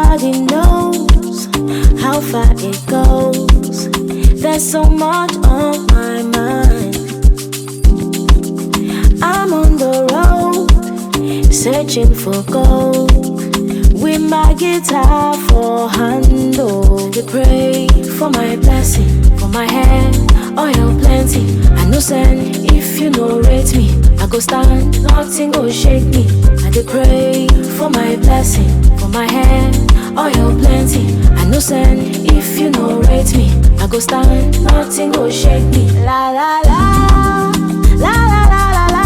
Nobody knows how far it goes. There's so much on my mind. I'm on the road, searching for gold, with my guitar for handle. They pray for my blessing, for my head, oil plenty. I know send if you no rate me, I go stand, nothing go shake me. I dey pray for my blessing, for my head, oil plenty. I know send if you no rate me, I go stand, nothing go shake me. La la la, la la la la la.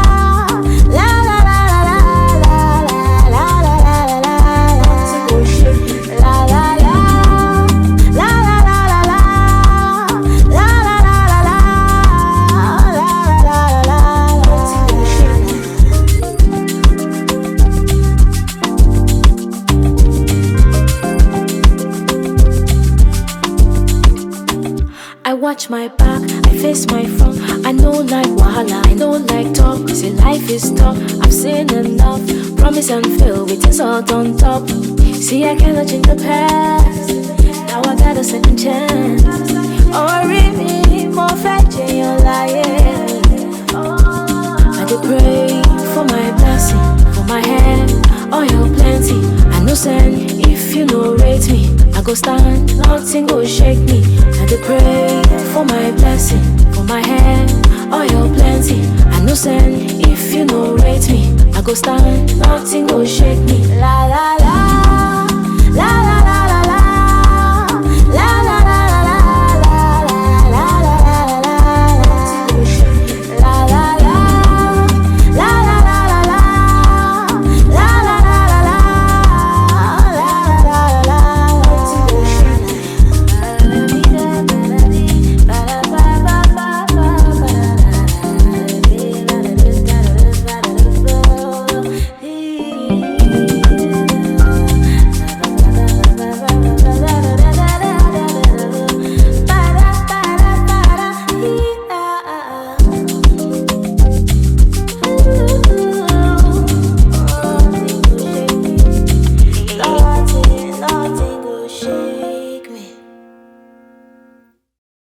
I watch my back, I face my front. I know like wahala, I know like talk. Say life is tough, I've seen enough. Promise and fail with insult on top. See I cannot change the past, now I got a second chance. Oh really, more fetch in your life. I dey pray for my blessing, for my head, oil plenty. I know send if you no rate me, I go stand, nothing go shake me. I dey pray for my blessing, for my head, oil plenty. I know send if you no rate me, I go stand, nothing go shake me. La la la, la la.